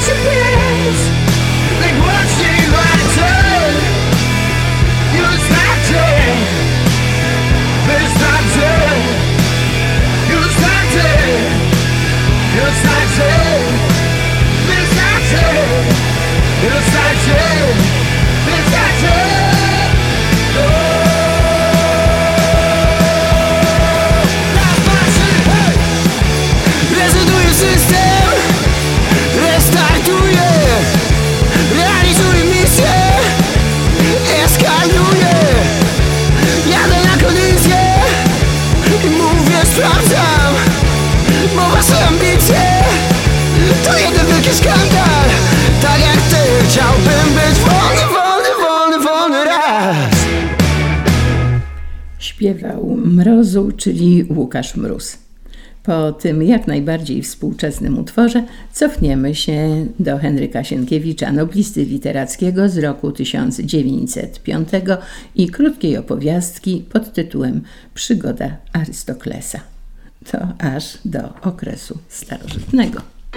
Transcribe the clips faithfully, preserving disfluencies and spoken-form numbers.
Śpiewał Mrozu, czyli Łukasz Mróz. Po tym jak najbardziej współczesnym utworze cofniemy się do Henryka Sienkiewicza, noblisty literackiego z roku tysiąc dziewięćset piątego i krótkiej opowiastki pod tytułem Przygoda Arystoklesa. To aż do okresu starożytnego.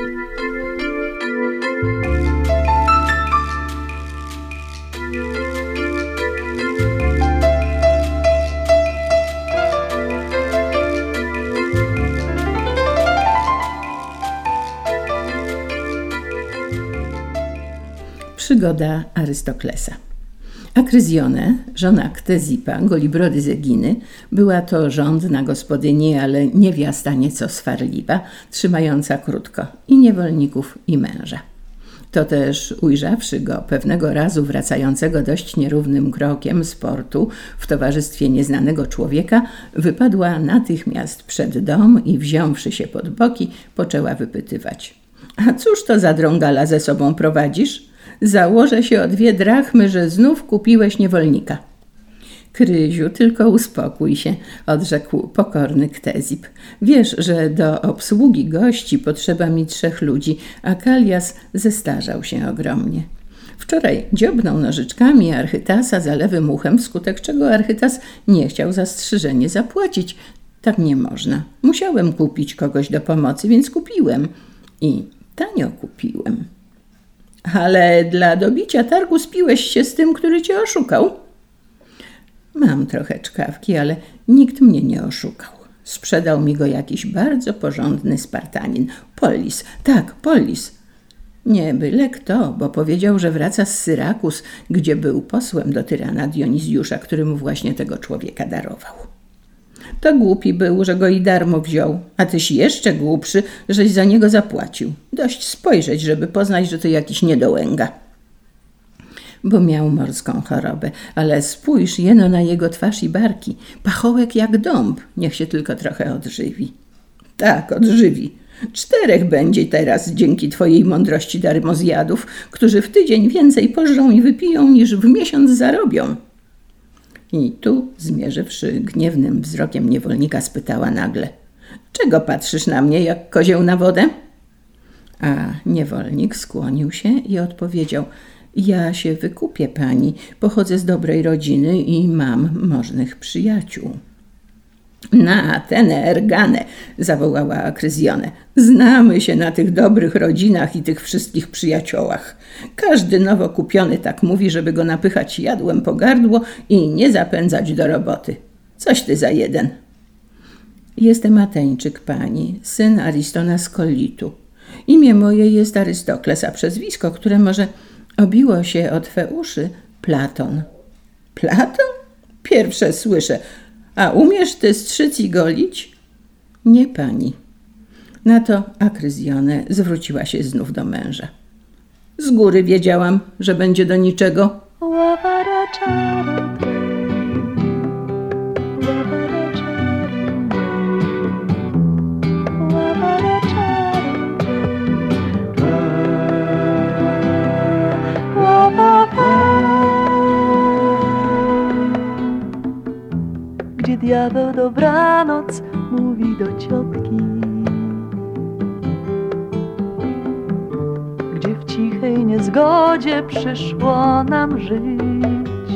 Przygoda Arystoklesa. Akryzjonę, żona Ktezipa, Golibrody z Eginy, była to rządna gospodyni, ale niewiasta nieco swarliwa, trzymająca krótko i niewolników, i męża. To też ujrzawszy go pewnego razu wracającego dość nierównym krokiem z portu w towarzystwie nieznanego człowieka, wypadła natychmiast przed dom i wziąwszy się pod boki, poczęła wypytywać: „A cóż to za drągala ze sobą prowadzisz? Założę się o dwie drachmy, że znów kupiłeś niewolnika”. „Kryziu, tylko uspokój się”, odrzekł pokorny Ktezip. „Wiesz, że do obsługi gości potrzeba mi trzech ludzi, a Kalias zestarzał się ogromnie. Wczoraj dziobnął nożyczkami Archytasa za lewym uchem, wskutek czego Archytas nie chciał za strzyżenie zapłacić. Tak nie można. Musiałem kupić kogoś do pomocy, więc kupiłem. I tanio kupiłem”. „Ale dla dobicia targu spiłeś się z tym, który cię oszukał”. „Mam trochę czkawki, ale nikt mnie nie oszukał. Sprzedał mi go jakiś bardzo porządny Spartanin. Pollis, tak, Pollis. Nie byle kto, bo powiedział, że wraca z Syrakus, gdzie był posłem do tyrana Dionizjusza, który mu właśnie tego człowieka darował. To głupi był, że go i darmo wziął, a tyś jeszcze głupszy, żeś za niego zapłacił. Dość spojrzeć, żeby poznać, że to jakiś niedołęga”. Bo miał morską chorobę, ale spójrz jeno na jego twarz i barki. Pachołek jak dąb, niech się tylko trochę odżywi”. „Tak, odżywi. Czterech będzie teraz dzięki twojej mądrości darmozjadów, którzy w tydzień więcej pożrą i wypiją, niż w miesiąc zarobią”. I tu, zmierzywszy gniewnym wzrokiem niewolnika, spytała nagle: „Czego patrzysz na mnie, jak kozioł na wodę?” A niewolnik skłonił się i odpowiedział: „Ja się wykupię pani, pochodzę z dobrej rodziny i mam możnych przyjaciół”. „Na tenę ergane”, zawołała Akryzjonę. „Znamy się na tych dobrych rodzinach i tych wszystkich przyjaciołach. Każdy nowo kupiony tak mówi, żeby go napychać jadłem po gardło i nie zapędzać do roboty. Coś ty za jeden”. „Jestem Ateńczyk, pani, syn Aristona z Kollitu. Imię moje jest Arystokles, a przezwisko, które może obiło się o twe uszy, Platon”. „Platon? Pierwsze słyszę. A umiesz ty strzyc i golić?” „Nie, pani”. Na to Akryzjonę zwróciła się znów do męża. „Z góry wiedziałam, że będzie do niczego”. Gdzie diabeł dobranoc mówi do ciotki, gdzie w cichej niezgodzie przyszło nam żyć,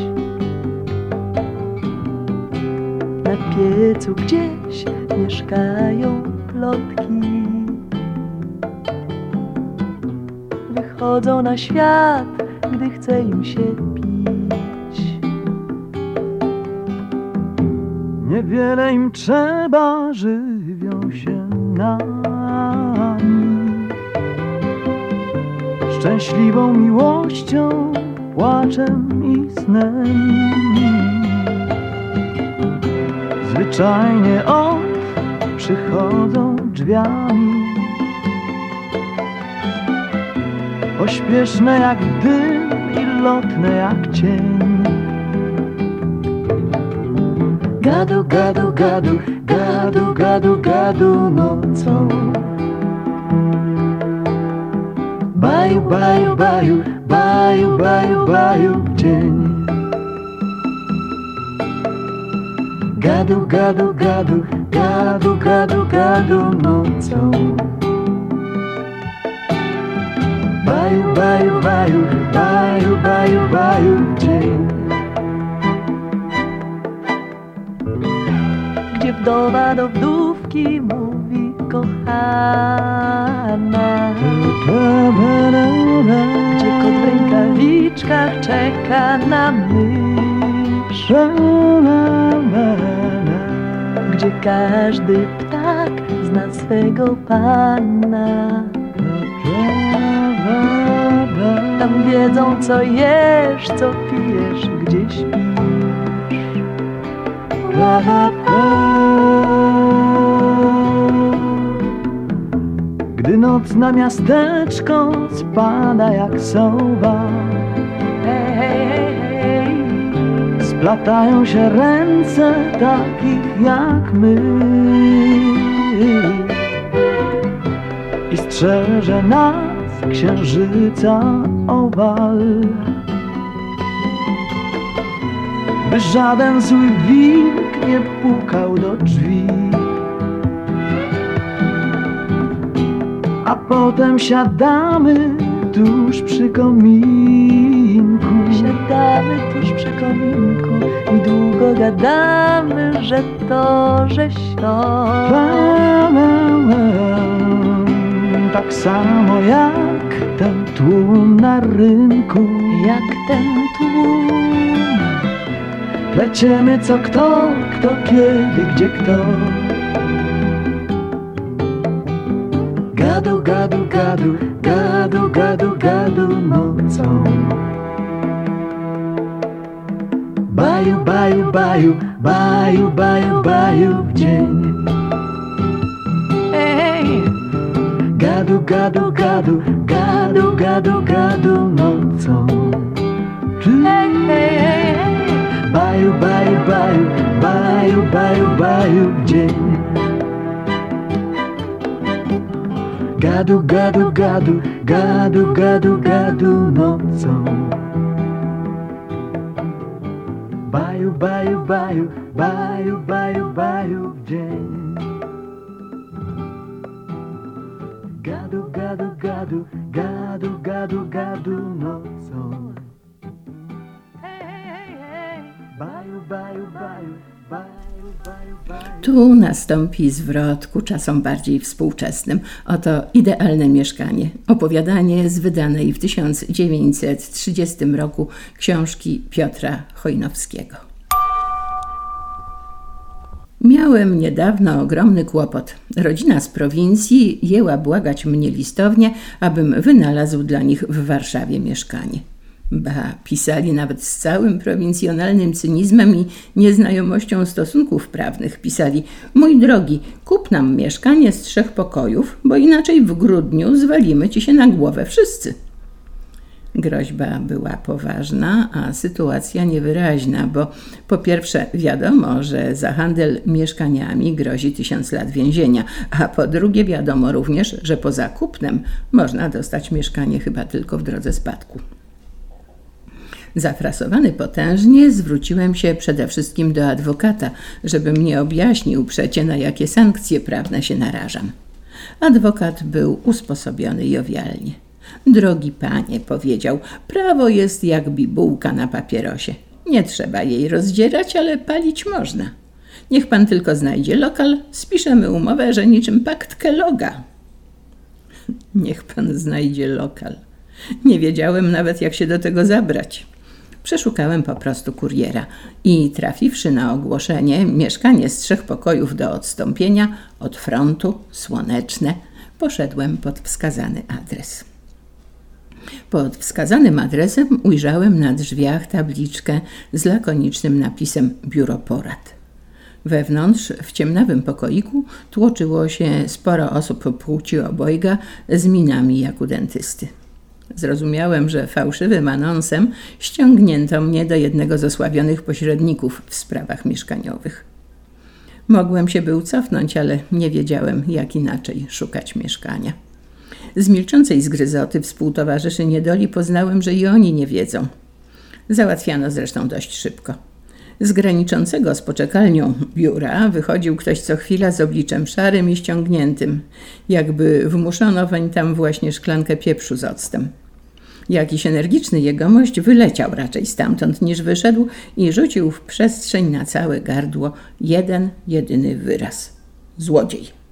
na piecu gdzieś mieszkają plotki, wychodzą na świat, gdy chce im się pić. Niewiele im trzeba, żywią się nami, szczęśliwą miłością, płaczem i snem. Zwyczajnie od przychodzą drzwiami, pośpieszne jak dym i lotne jak cień. Gadu, gadu, gadu, gadu, gadu, gadu nocą. Baju, baju, baju, baju, baju, baju dzień. Gadu, gadu, gadu, gadu, gadu, gadu nocą. Baju, baju, baju, baju, baju, baju dzień. Gdzie wdowa do wdówki mówi kochana, gdzie kot w rękawiczkach czeka na mysz, gdzie każdy ptak zna swego pana. Tam wiedzą, co jesz, co pijesz, gdzie śpisz. La, la, la. Gdy noc na miasteczko spada jak sowa, Hej, hej, hej, hej. splatają się ręce takich jak my i strzeże nas księżyca owal, by żaden zły wilk nie pukał do drzwi. A potem siadamy tuż przy kominku, Siadamy tuż przy kominku i długo gadamy, że to, że sio. Tak samo jak ten tłum na rynku, Jak ten tłum. pleciemy co kto, kto kiedy, gdzie kto. Gadu, gadu, gadu, gadu, gadu, gadu nocą. Baju, baju, baju, baju, baju, baju w dzień. Ej! Gadu, gadu, gadu, gadu, gadu, gadu nocą. Hej, hej, hej, hej. Baju, baju, baju, baju, baju, baju w dzień. Gadu, gadu, gadu, gadu, gadu, gadu nocą. Baju, baju, baju, baju, baju, baju w dzień. Gadu, gadu, gadu, gadu, gadu, gadu nocą. Hej, hej, hej. Baju, baju, baju, baju, baju, baju. Tu nastąpi zwrot ku czasom bardziej współczesnym. Oto Idealne mieszkanie. Opowiadanie z wydanej w tysiąc dziewięćset trzydziestym roku książki Piotra Chojnowskiego. Miałem niedawno ogromny kłopot. Rodzina z prowincji jęła błagać mnie listownie, abym wynalazł dla nich w Warszawie mieszkanie. Ba, pisali nawet z całym prowincjonalnym cynizmem i nieznajomością stosunków prawnych. Pisali: mój drogi, kup nam mieszkanie z trzech pokojów, bo inaczej w grudniu zwalimy ci się na głowę wszyscy. Groźba była poważna, a sytuacja niewyraźna, bo po pierwsze wiadomo, że za handel mieszkaniami grozi tysiąc lat więzienia, a po drugie wiadomo również, że poza kupnem można dostać mieszkanie chyba tylko w drodze spadku. Zafrasowany potężnie, zwróciłem się przede wszystkim do adwokata, żeby mnie objaśnił przecie, na jakie sankcje prawne się narażam. Adwokat był usposobiony jowialnie. Drogi panie, powiedział, prawo jest jak bibułka na papierosie. Nie trzeba jej rozdzierać, ale palić można. Niech pan tylko znajdzie lokal, spiszemy umowę, że niczym pakt Kelloga. Niech pan znajdzie lokal. Nie wiedziałem nawet, jak się do tego zabrać. Przeszukałem po prostu kuriera i trafiwszy na ogłoszenie mieszkanie z trzech pokojów do odstąpienia od frontu, Słoneczne, poszedłem pod wskazany adres. Pod wskazanym adresem ujrzałem na drzwiach tabliczkę z lakonicznym napisem Biuro Porad. Wewnątrz, w ciemnawym pokoiku, tłoczyło się sporo osób płci obojga z minami jak u dentysty. Zrozumiałem, że fałszywym anonsem ściągnięto mnie do jednego z osławionych pośredników w sprawach mieszkaniowych. Mogłem się był cofnąć, ale nie wiedziałem, jak inaczej szukać mieszkania. Z milczącej zgryzoty współtowarzyszy niedoli poznałem, że i oni nie wiedzą. Załatwiano zresztą dość szybko. Z graniczącego z poczekalnią biura wychodził ktoś co chwila z obliczem szarym i ściągniętym, jakby wmuszono weń tam właśnie szklankę pieprzu z octem. Jakiś energiczny jegomość wyleciał raczej stamtąd niż wyszedł i rzucił w przestrzeń na całe gardło jeden, jedyny wyraz – złodziej.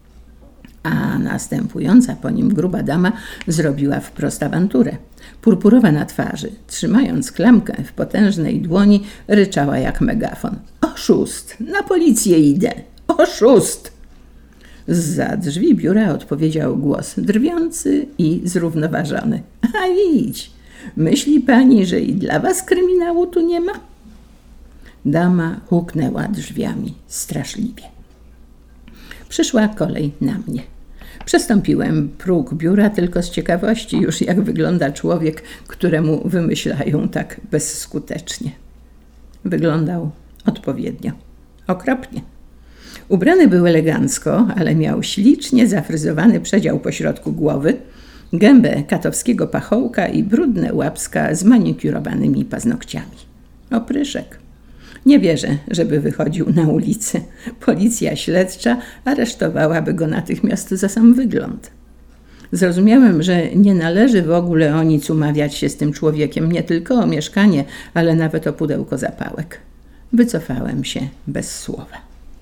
A następująca po nim gruba dama zrobiła wprost awanturę. Purpurowa na twarzy, trzymając klamkę w potężnej dłoni, ryczała jak megafon. Oszust! Na policję idę! Oszust! Zza drzwi biura odpowiedział głos drwiący i zrównoważony. A idź! Myśli pani, że i dla was kryminału tu nie ma? Dama huknęła drzwiami straszliwie. Przyszła kolej na mnie. Przestąpiłem próg biura tylko z ciekawości już, jak wygląda człowiek, któremu wymyślają tak bezskutecznie. Wyglądał odpowiednio, okropnie. Ubrany był elegancko, ale miał ślicznie zafryzowany przedział pośrodku głowy, gębę katowskiego pachołka i brudne łapska z manikurowanymi paznokciami. Opryszek. Nie wierzę, żeby wychodził na ulicę. Policja śledcza aresztowałaby go natychmiast za sam wygląd. Zrozumiałem, że nie należy w ogóle o nic umawiać się z tym człowiekiem, nie tylko o mieszkanie, ale nawet o pudełko zapałek. Wycofałem się bez słowa.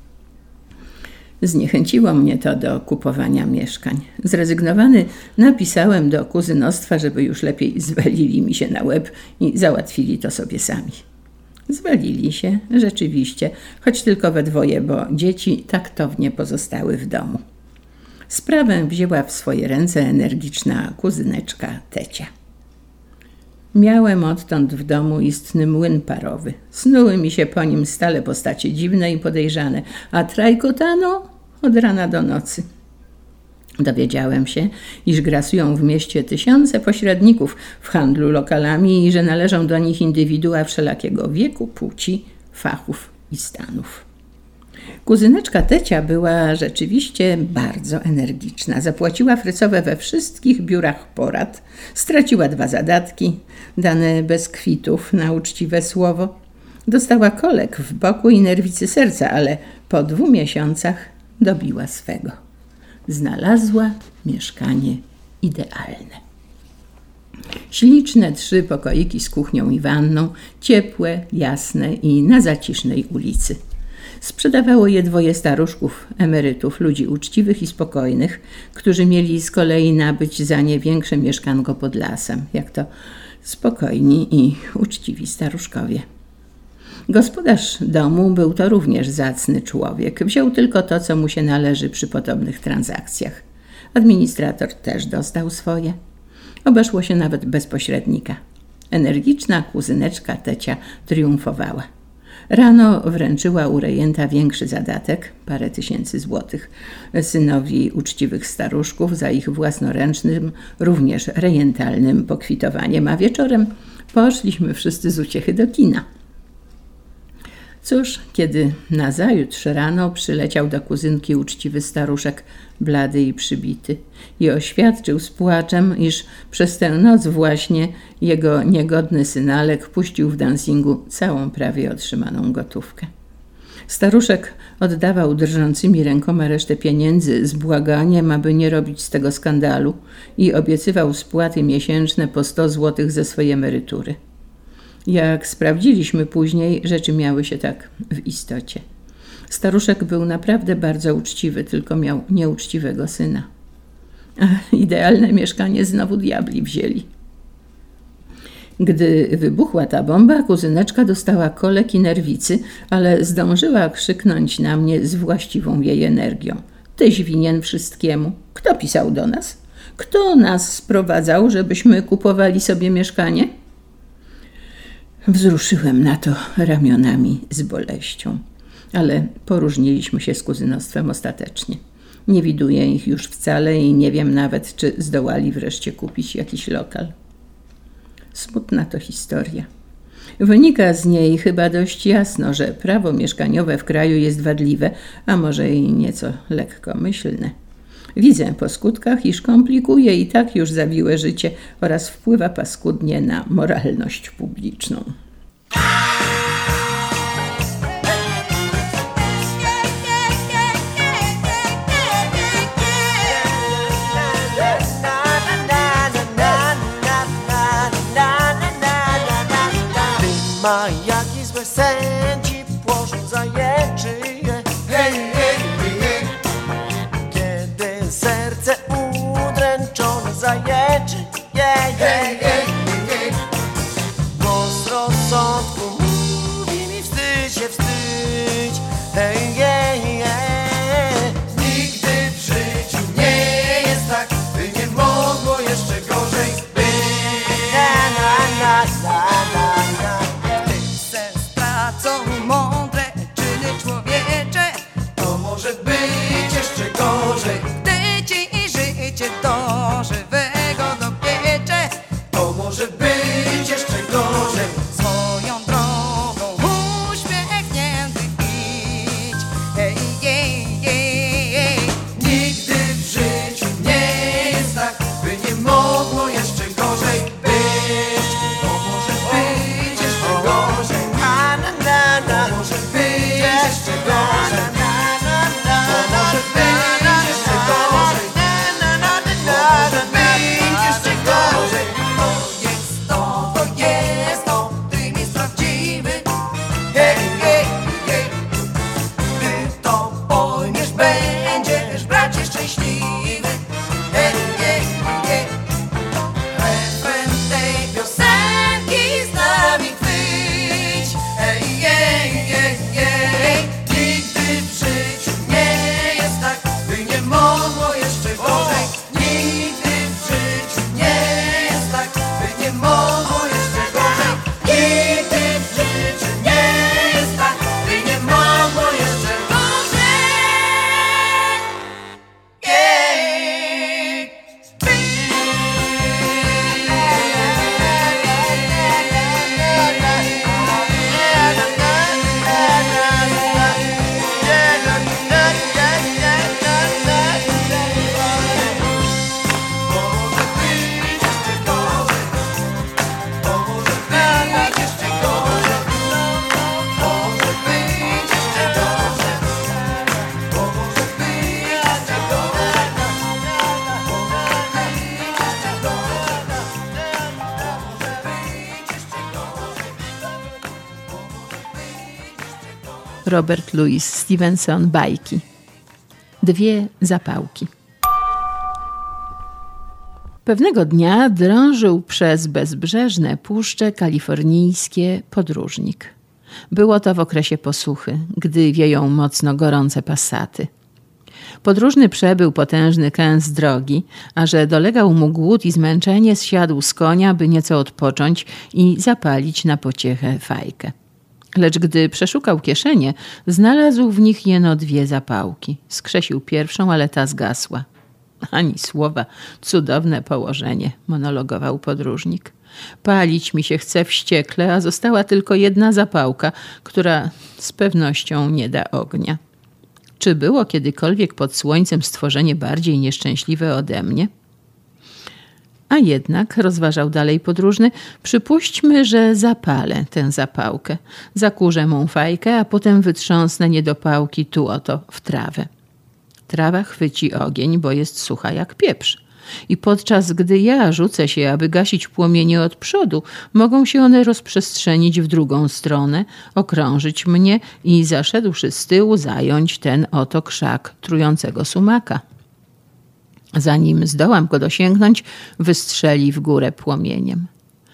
Zniechęciło mnie to do kupowania mieszkań. Zrezygnowany napisałem do kuzynostwa, żeby już lepiej zwalili mi się na łeb i załatwili to sobie sami. Zwalili się, rzeczywiście, choć tylko we dwoje, bo dzieci taktownie pozostały w domu. Sprawę wzięła w swoje ręce energiczna kuzyneczka Tecia. Miałem odtąd w domu istny młyn parowy. Snuły mi się po nim stale postacie dziwne i podejrzane, a trajkotano od rana do nocy. Dowiedziałem się, iż grasują w mieście tysiące pośredników w handlu lokalami i że należą do nich indywidua wszelakiego wieku, płci, fachów i stanów. Kuzyneczka Tecia była rzeczywiście bardzo energiczna. Zapłaciła frycowe we wszystkich biurach porad, straciła dwa zadatki, dane bez kwitów na uczciwe słowo. Dostała kolek w boku i nerwicy serca, ale po dwóch miesiącach dobiła swego. Znalazła mieszkanie idealne. Śliczne trzy pokoiki z kuchnią i wanną, ciepłe, jasne i na zacisznej ulicy. Sprzedawało je dwoje staruszków, emerytów, ludzi uczciwych i spokojnych, którzy mieli z kolei nabyć za nie większe mieszkanko pod lasem, jak to spokojni i uczciwi staruszkowie. Gospodarz domu był to również zacny człowiek. Wziął tylko to, co mu się należy przy podobnych transakcjach. Administrator też dostał swoje. Obeszło się nawet bez pośrednika. Energiczna kuzyneczka Tecia triumfowała. Rano wręczyła u rejenta większy zadatek, parę tysięcy złotych, synowi uczciwych staruszków za ich własnoręcznym, również rejentalnym pokwitowaniem, a wieczorem poszliśmy wszyscy z uciechy do kina. Cóż, kiedy nazajutrz rano przyleciał do kuzynki uczciwy staruszek, blady i przybity, i oświadczył z płaczem, iż przez tę noc właśnie jego niegodny synalek puścił w dancingu całą prawie otrzymaną gotówkę. Staruszek oddawał drżącymi rękoma resztę pieniędzy z błaganiem, aby nie robić z tego skandalu, i obiecywał spłaty miesięczne po sto złotych ze swojej emerytury. Jak sprawdziliśmy później, rzeczy miały się tak w istocie. Staruszek był naprawdę bardzo uczciwy, tylko miał nieuczciwego syna. A idealne mieszkanie znowu diabli wzięli. Gdy wybuchła ta bomba, kuzyneczka dostała kolek i nerwicy, ale zdążyła krzyknąć na mnie z właściwą jej energią. Tyś winien wszystkiemu. Kto pisał do nas? Kto nas sprowadzał, żebyśmy kupowali sobie mieszkanie? Wzruszyłem na to ramionami z boleścią, ale poróżniliśmy się z kuzynostwem ostatecznie. Nie widuję ich już wcale i nie wiem nawet, czy zdołali wreszcie kupić jakiś lokal. Smutna to historia. Wynika z niej chyba dość jasno, że prawo mieszkaniowe w kraju jest wadliwe, a może i nieco lekkomyślne. Widzę po skutkach, iż komplikuje i tak już zawiłe życie oraz wpływa paskudnie na moralność publiczną. Ma jaki złe sędzi płoszą zajęczy, hej, hej, hej. Kiedy serce udręczone zajęczy, hej, hej, hej, hej. Głos rozsądku mówi mi wstydź się, wstydź, hej, hej, hej. Nigdy w życiu nie jest tak, by nie mogło jeszcze gorzej być. Na, na, na, na, na. Mądre czyny człowiecze, to może być jeszcze gorzej. Gdy ci życie do żywego dopiecze, to może być jeszcze gorzej. Swoją drogą uśmiechnięty idź, hej, hej, hej, hej. Nigdy w życiu nie jest tak, by nie mogło jeszcze gorzej być. To może być jeszcze gorzej. To może być jeszcze gorzej. To może być jeszcze gorzej. To może być jeszcze gorzej. To jest to, to jest to, ty jest prawdziwy, hej, hej, hej. Gdy to pojmiesz, będziesz, bracie, szczęśliwy, hej, hej, hej. Refren tej piosenki z nami chwyć, hej, hej, hej, hej. Nigdy w życiu nie jest tak, by nie mogło jeszcze gorzej. Nigdy w życiu nie jest tak, by nie mogło jeszcze gorzej. Nigdy w życiu nie jest tak, by nie mogło jeszcze gorzej. Jej. Robert Louis Stevenson, bajki. Dwie zapałki. Pewnego dnia drążył przez bezbrzeżne puszcze kalifornijskie podróżnik. Było to w okresie posuchy, gdy wieją mocno gorące passaty. Podróżny przebył potężny kęs drogi, a że dolegał mu głód i zmęczenie, zsiadł z konia, by nieco odpocząć i zapalić na pociechę fajkę. Lecz gdy przeszukał kieszenie, znalazł w nich jeno dwie zapałki. Skrzesił pierwszą, ale ta zgasła. Ani słowa, cudowne położenie, monologował podróżnik. Palić mi się chce wściekle, a została tylko jedna zapałka, która z pewnością nie da ognia. Czy było kiedykolwiek pod słońcem stworzenie bardziej nieszczęśliwe ode mnie? A jednak, rozważał dalej podróżny, przypuśćmy, że zapalę tę zapałkę. Zakurzę mą fajkę, a potem wytrząsnę niedopałki tu oto w trawę. Trawa chwyci ogień, bo jest sucha jak pieprz. I podczas gdy ja rzucę się, aby gasić płomienie od przodu, mogą się one rozprzestrzenić w drugą stronę, okrążyć mnie i zaszedłszy z tyłu zająć ten oto krzak trującego sumaka. Zanim zdołam go dosięgnąć, wystrzeli w górę płomieniem.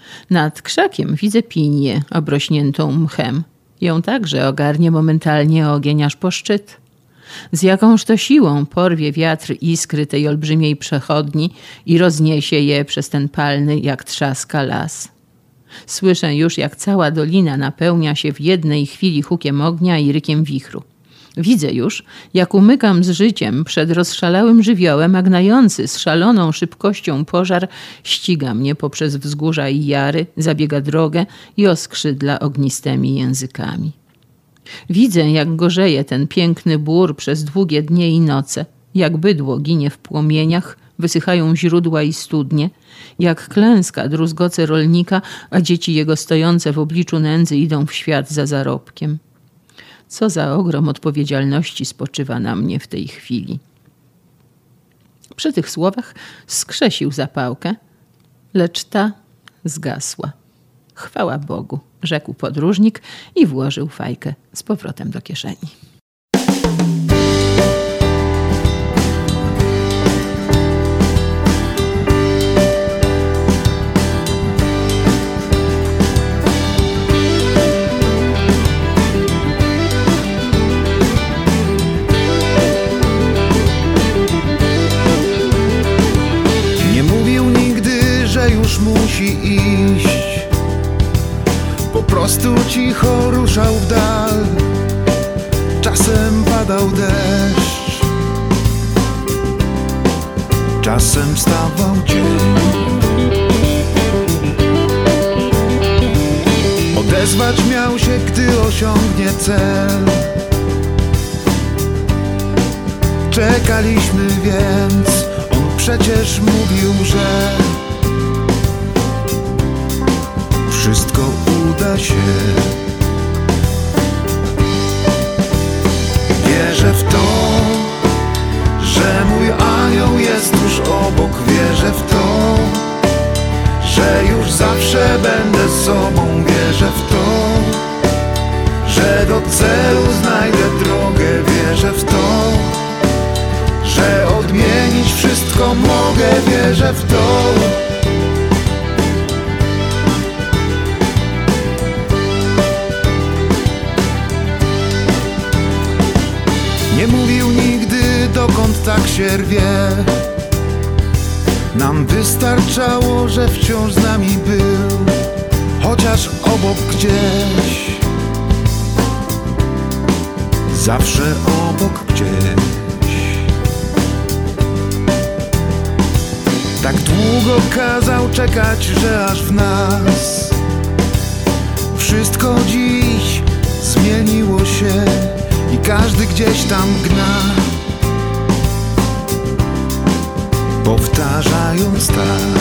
Nad krzakiem widzę pinię obrośniętą mchem. Ją także ogarnie momentalnie ogień aż po szczyt. Z jakąż to siłą porwie wiatr iskry tej olbrzymiej przechodni i rozniesie je przez ten palny jak trzaska las. Słyszę już, jak cała dolina napełnia się w jednej chwili hukiem ognia i rykiem wichru. Widzę już, jak umykam z życiem przed rozszalałym żywiołem, a gnający z szaloną szybkością pożar ściga mnie poprzez wzgórza i jary, zabiega drogę i oskrzydla ognistymi językami. Widzę, jak gorzeje ten piękny bór przez długie dnie i noce, jak bydło ginie w płomieniach, wysychają źródła i studnie, jak klęska druzgoce rolnika, a dzieci jego stojące w obliczu nędzy idą w świat za zarobkiem. Co za ogrom odpowiedzialności spoczywa na mnie w tej chwili. Przy tych słowach skrzesił zapałkę, lecz ta zgasła. Chwała Bogu, rzekł podróżnik i włożył fajkę z powrotem do kieszeni. Musi iść. Po prostu cicho ruszał w dal. Czasem padał deszcz, czasem stawał dzień. Odezwać miał się, gdy osiągnie cel. Czekaliśmy więc, on przecież mówił, że wszystko uda się. Wierzę w to, że mój anioł jest tuż obok. Wierzę w to, że już zawsze będę sobą. Wierzę w to, że do celu znajdę drogę. Wierzę w to, że odmienić wszystko mogę. Wierzę w to, nie mówił nigdy, dokąd tak się rwie. Nam wystarczało, że wciąż z nami był, chociaż obok gdzieś. Zawsze obok gdzieś. Tak długo kazał czekać, że aż w nas wszystko dziś zmieniło się. I każdy gdzieś tam gna, powtarzając tak.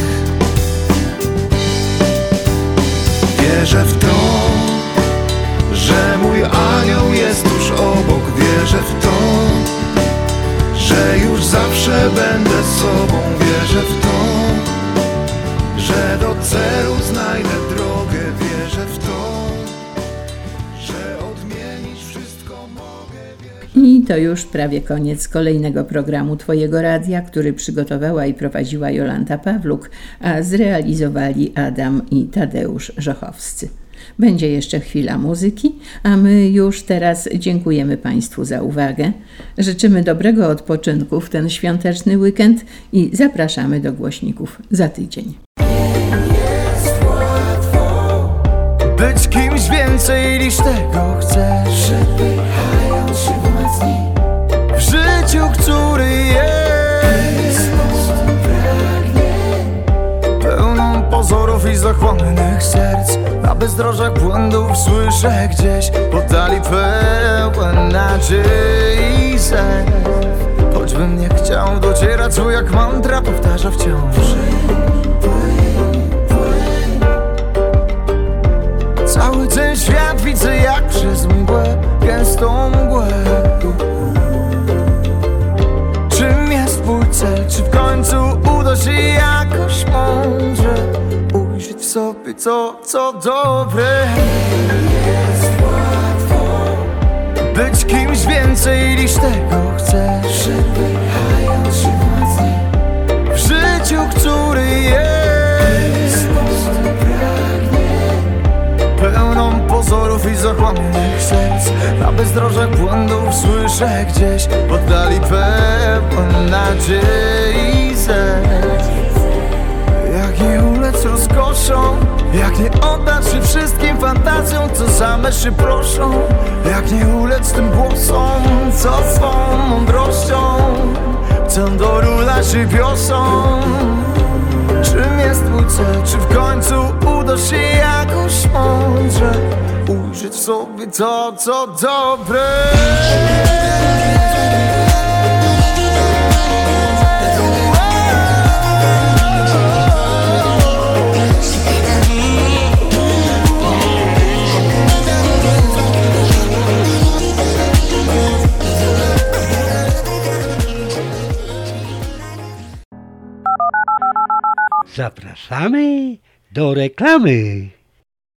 Wierzę w to, że mój anioł jest tuż obok. Wierzę w to, że już zawsze będę sobą. Wierzę w to, że do celu znajdę drogę. Wierzę w to, I to już prawie koniec kolejnego programu Twojego Radia, który przygotowała i prowadziła Jolanta Pawluk, a zrealizowali Adam i Tadeusz Żochowscy. Będzie jeszcze chwila muzyki, a my już teraz dziękujemy Państwu za uwagę. Życzymy dobrego odpoczynku w ten świąteczny weekend i zapraszamy do głośników za tydzień. Być kimś więcej niż tego chcesz, przepychając się mocniej w życiu, który jest pełną pozorów i zachłannych serc. Na bezdrożach błędów słyszę gdzieś poddali pełen nadziei sen. Choćbym nie chciał, dociera co jak mantra powtarza wciąż. Cały ten świat widzę jak przez mgłę, gęstą mgłę. Czym jest twój cel? Czy w końcu uda się jakoś mądrze ujrzeć w sobie to, co dobre? Jest łatwo być kimś więcej niż tego chcesz, przepychając się mocniej w życiu, który jest bezdrożach błędów słyszę gdzieś w oddali pełen nadziei zew. Jak nie ulec rozkoszą, jak nie oddać się wszystkim fantazjom, co same się proszą. Jak nie ulec tym głosom, co swą mądrością chcą dorulać się wiosą. Czym jest twój cel? Czy w końcu uda się jakoś mądrze ujrzeć w sobie to, co dobre? Zapraszamy do reklamy.